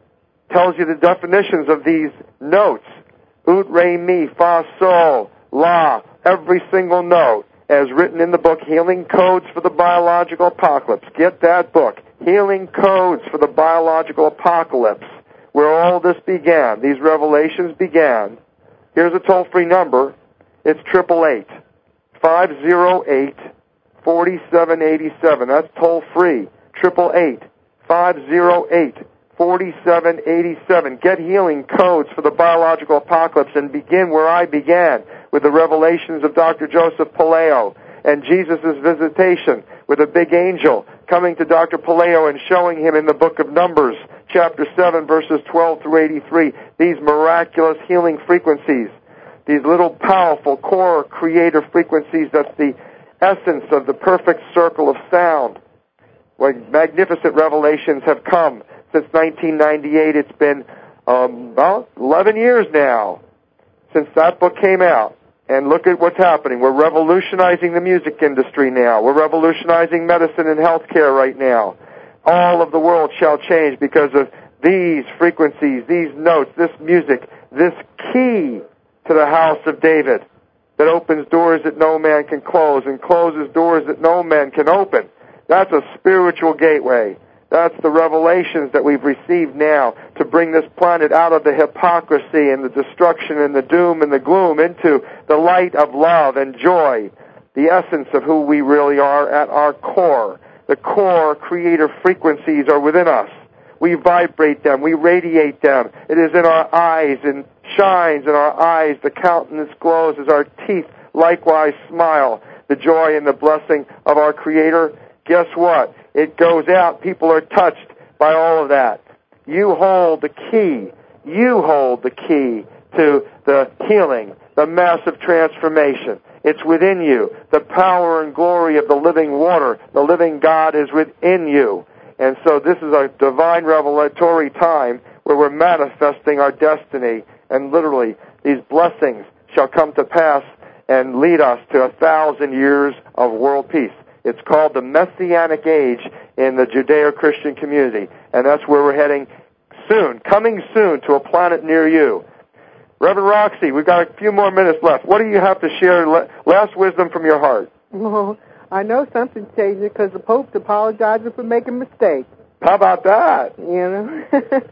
tells you the definitions of these notes. Ut, re, mi, fa, sol, la, every single note, as written in the book Healing Codes for the Biological Apocalypse. Get that book, Healing Codes for the Biological Apocalypse, where all this began, these revelations began. Here's a toll-free number. It's triple eight, five zero eight, four seven eight seven. That's toll-free, triple eight, five zero eight, four seven eight seven. Get Healing Codes for the Biological Apocalypse and begin where I began, with the revelations of Doctor Joseph Palaio and Jesus' visitation with a big angel coming to Doctor Palaio and showing him in the book of Numbers, chapter seven, verses twelve through eighty-three, these miraculous healing frequencies, these little powerful core creator frequencies that's the essence of the perfect circle of sound. When magnificent revelations have come since nineteen ninety-eight, it's been um, about eleven years now since that book came out. And look at what's happening. We're revolutionizing the music industry now. We're revolutionizing medicine and healthcare right now. All of the world shall change because of these frequencies, these notes, this music, this key to the house of David that opens doors that no man can close and closes doors that no man can open. That's a spiritual gateway. That's the revelations that we've received now to bring this planet out of the hypocrisy and the destruction and the doom and the gloom into the light of love and joy, the essence of who we really are at our core. The core creator frequencies are within us. We vibrate them. We radiate them. It is in our eyes and shines in our eyes. The countenance glows as our teeth likewise smile. The joy and the blessing of our Creator. Guess what? It goes out. People are touched by all of that. You hold the key. You hold the key to the healing, the massive transformation. It's within you. The power and glory of the living water, the living God is within you. And so this is a divine revelatory time where we're manifesting our destiny. And literally, these blessings shall come to pass and lead us to a thousand years of world peace. It's called the Messianic Age in the Judeo-Christian community. And that's where we're heading soon, coming soon to a planet near you. Reverend Roxy, we've got a few more minutes left. What do you have to share? Last wisdom from your heart. Well, I know something's changing because the Pope's apologizing for making mistakes. How about that? You know?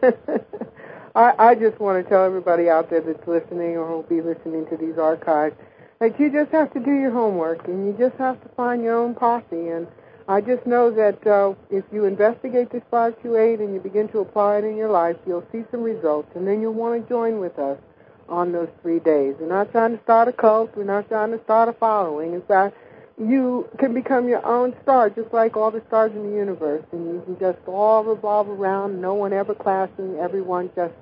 I, I just want to tell everybody out there that's listening or will be listening to these archives that you just have to do your homework and you just have to find your own posse. And I just know that uh, if you investigate this five two eight and you begin to apply it in your life, you'll see some results, and then you'll want to join with us on those three days. We're not trying to start a cult. We're not trying to start a following. In fact, you can become your own star, just like all the stars in the universe, and you can just all revolve around, no one ever clashing, everyone just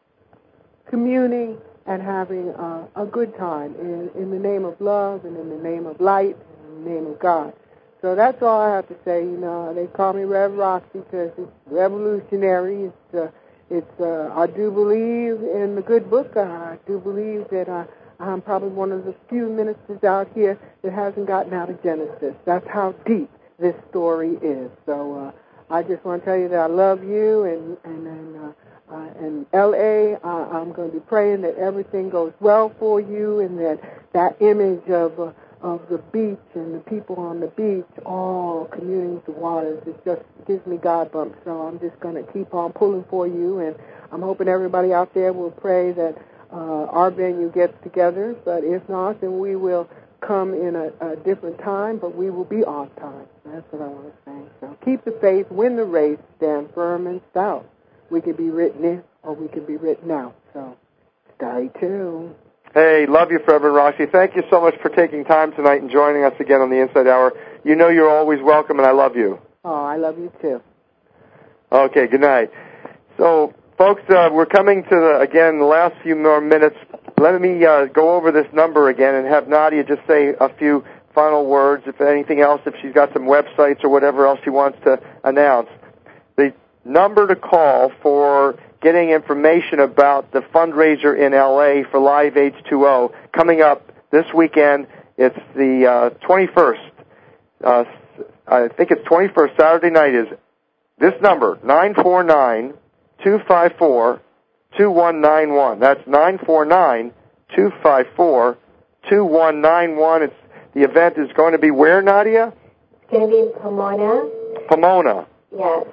communing and having a, a good time in, in the name of love and in the name of light and in the name of God. So that's all I have to say. You know, they call me Rev Roxy because it's revolutionary. It's, uh, it's. Uh, I do believe in the good book. Uh, I do believe that I, I'm probably one of the few ministers out here that hasn't gotten out of Genesis. That's how deep this story is. So uh, I just want to tell you that I love you, and and, and uh, Uh, in L A, uh, I'm going to be praying that everything goes well for you, and that that image of uh, of the beach and the people on the beach all communing with the waters, it just gives me God bumps. So I'm just going to keep on pulling for you, and I'm hoping everybody out there will pray that uh, our venue gets together. But if not, then we will come in a, a different time, but we will be on time. That's what I want to say. So keep the faith, win the race, stand firm and stout. We can be written in or we can be written out. So stay tuned. Hey, love you, Reverend Roxy. Thank you so much for taking time tonight and joining us again on the Inside Hour. You know you're always welcome, and I love you. Oh, I love you too. Okay, good night. So, folks, uh, we're coming to, the, again, the last few more minutes. Let me uh, go over this number again and have Nadia just say a few final words, if anything else, if she's got some websites or whatever else she wants to announce. The number to call for getting information about the fundraiser in L A for Live H two O coming up this weekend. It's the uh, twenty-first. Uh, I think it's twenty-first, Saturday night, is this number, nine four nine, two five four, two one nine one. That's nine four nine, two five four, two one nine one. It's, the event is going to be where, Nadia? It's going to be in Pomona. Pomona. Yes.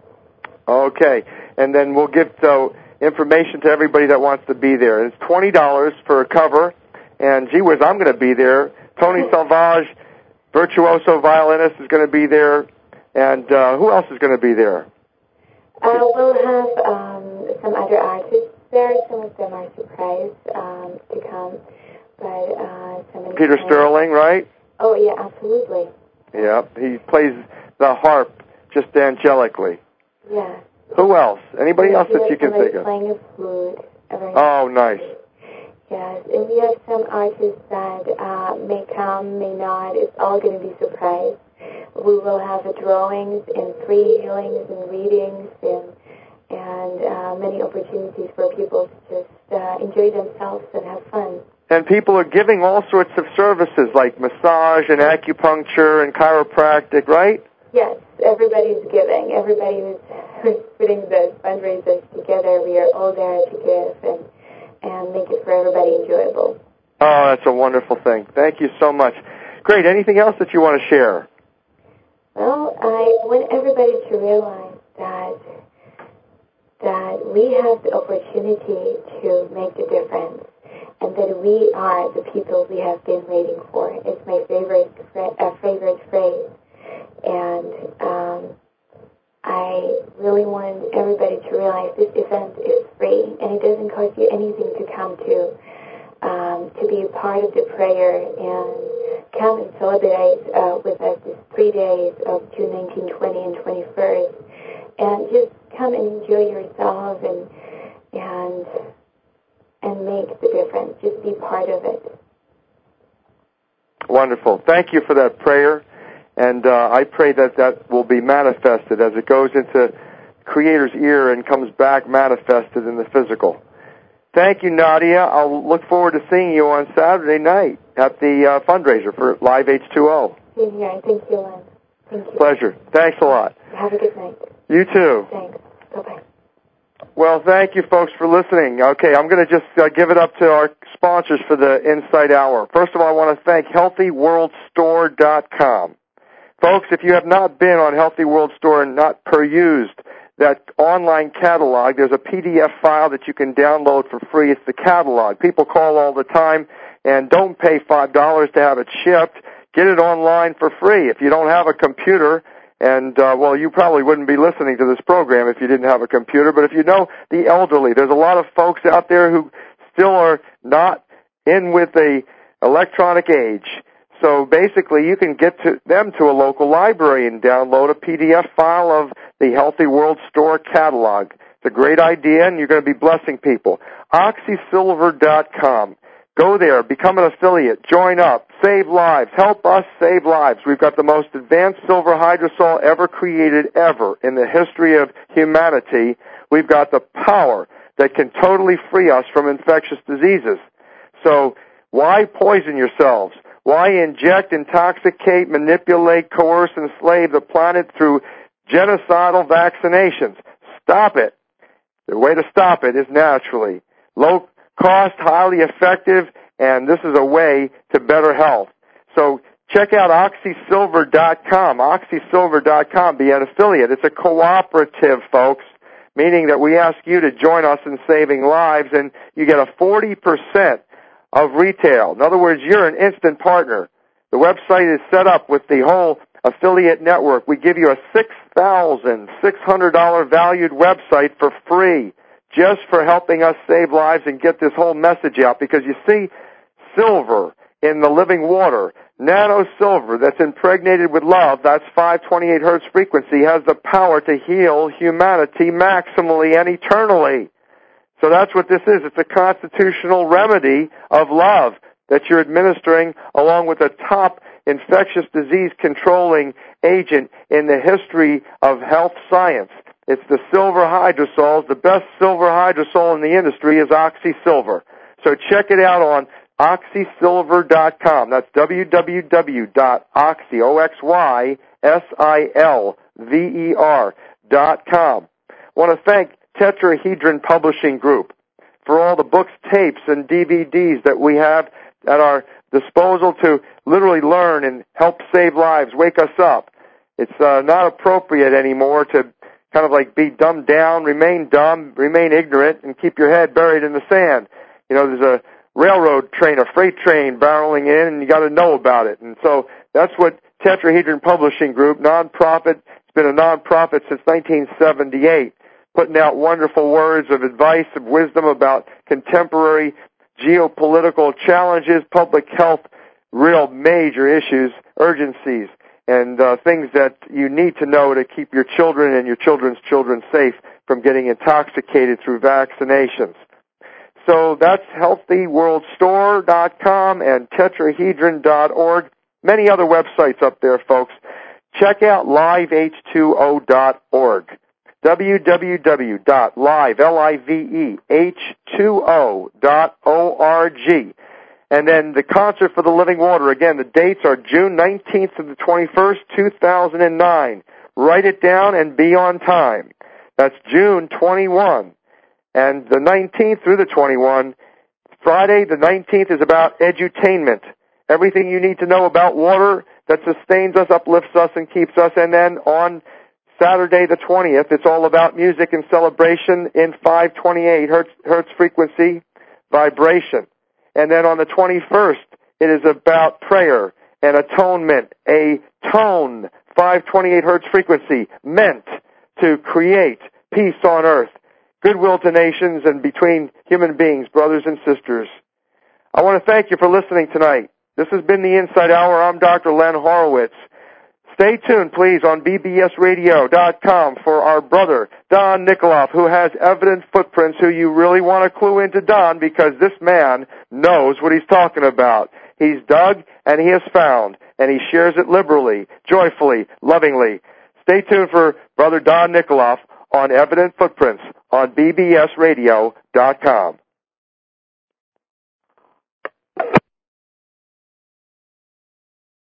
Okay, and then we'll give uh, information to everybody that wants to be there. It's twenty dollars for a cover, and gee whiz, I'm going to be there. Tony Salvage, virtuoso violinist, is going to be there, and uh, who else is going to be there? Uh, we'll have um, some other artists there. Some of them are surprised um, to come, but uh, some Peter Sterling, right? Oh yeah, absolutely. Yeah, he plays the harp just angelically. Yeah. Who else? Anybody yeah, else that you can think of? Playing a flute. Oh, nice. Yes, and we have some artists that uh, may come, may not. It's all going to be surprise. We will have a drawings and free healings and readings and and uh, many opportunities for people to just uh, enjoy themselves and have fun. And people are giving all sorts of services like massage and acupuncture and chiropractic, right? Yes, everybody's giving. Everybody who's, who's putting the fundraisers together, we are all there to give and, and make it for everybody enjoyable. Oh, that's a wonderful thing. Thank you so much. Great. Anything else that you want to share? Well, I want everybody to realize that that we have the opportunity to make a difference and that we are the people we have been waiting for. It's my favorite, uh, favorite phrase. And um, I really want everybody to realize this event is free, and it doesn't cost you anything to come to, um, to be a part of the prayer and come and celebrate uh, with us these three days of June nineteenth, twentieth, and twenty-first, and just come and enjoy yourself and and and make the difference. Just be part of it. Wonderful. Thank you for that prayer. And uh, I pray that that will be manifested as it goes into Creator's ear and comes back manifested in the physical. Thank you, Nadia. I'll look forward to seeing you on Saturday night at the uh, fundraiser for Live H two O. Same here. Thank you, Len. Thank you. Pleasure. Thanks a lot. Have a good night. You too. Thanks. Bye-bye. Well, thank you, folks, for listening. Okay, I'm going to just uh, give it up to our sponsors for the Inside Hour. First of all, I want to thank healthy world store dot com. Folks, if you have not been on Healthy World Store and not perused that online catalog, there's a P D F file that you can download for free. It's the catalog. People call all the time and don't pay five dollars to have it shipped. Get it online for free. If you don't have a computer, and, uh, well, you probably wouldn't be listening to this program if you didn't have a computer, but if you know the elderly, there's a lot of folks out there who still are not in with the electronic age. So basically, you can get to them to a local library and download a P D F file of the Healthy World Store catalog. It's a great idea, and you're going to be blessing people. oxy silver dot com. Go there, become an affiliate, join up, save lives, help us save lives. We've got the most advanced silver hydrosol ever created ever in the history of humanity. We've got the power that can totally free us from infectious diseases. So why poison yourselves? Why inject, intoxicate, manipulate, coerce, enslave the planet through genocidal vaccinations? Stop it. The way to stop it is naturally. Low cost, highly effective, and this is a way to better health. So check out oxy silver dot com, oxy silver dot com, be an affiliate. It's a cooperative, folks, meaning that we ask you to join us in saving lives, and you get a forty percent of retail. In other words, you're an instant partner. The website is set up with the whole affiliate network. We give you a six thousand six hundred dollars valued website for free, just for helping us save lives and get this whole message out. Because you see, silver in the living water, nano silver that's impregnated with love, that's five twenty-eight hertz frequency, has the power to heal humanity maximally and eternally. So that's what this is. It's a constitutional remedy of love that you're administering along with a top infectious disease controlling agent in the history of health science. It's the silver hydrosols. The best silver hydrosol in the industry is Oxy Silver. So check it out on oxy silver dot com. That's w w w dot oxy, O X Y S I L V E R dot com. I want to thank Tetrahedron Publishing Group for all the books, tapes, and D V Ds that we have at our disposal to literally learn and help save lives, wake us up. It's uh, not appropriate anymore to kind of like be dumbed down, remain dumb, remain ignorant, and keep your head buried in the sand. You know, there's a railroad train, a freight train barreling in, and you got to know about it. And so that's what Tetrahedron Publishing Group, nonprofit, it's been a nonprofit since nineteen seventy-eight, putting out wonderful words of advice, of wisdom about contemporary geopolitical challenges, public health, real major issues, urgencies, and uh, things that you need to know to keep your children and your children's children safe from getting intoxicated through vaccinations. So that's healthy world store dot com and tetrahedron dot org. Many other websites up there, folks. Check out live h two o dot org. w w w dot live h two o dot org. And then the Concert for the Living Water. Again, the dates are June nineteenth to the twenty-first, two thousand nine. Write it down and be on time. That's June twenty-first. And the nineteenth through the twenty-first, Friday the nineteenth is about edutainment. Everything you need to know about water that sustains us, uplifts us, and keeps us. And then on Saturday the twentieth, it's all about music and celebration in five twenty-eight hertz, hertz frequency vibration. And then on the twenty-first, it is about prayer and atonement, a tone, five twenty-eight hertz frequency, meant to create peace on earth, goodwill to nations and between human beings, brothers and sisters. I want to thank you for listening tonight. This has been the Inside Hour. I'm Doctor Len Horowitz. Stay tuned, please, on b b s radio dot com for our brother, Don Nikoloff, who has evident footprints, who you really want to clue into Don, because this man knows what he's talking about. He's dug and he has found, and he shares it liberally, joyfully, lovingly. Stay tuned for Brother Don Nikoloff on Evident Footprints on b b s radio dot com.